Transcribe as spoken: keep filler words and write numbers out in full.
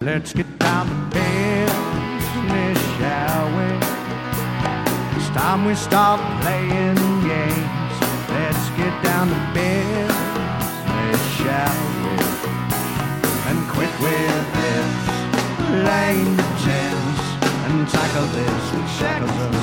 Let's get down to business, shall we? It's time we start playing games. Let's get down to business, shall we? And quit with this playing pretend and tackle this with shackles of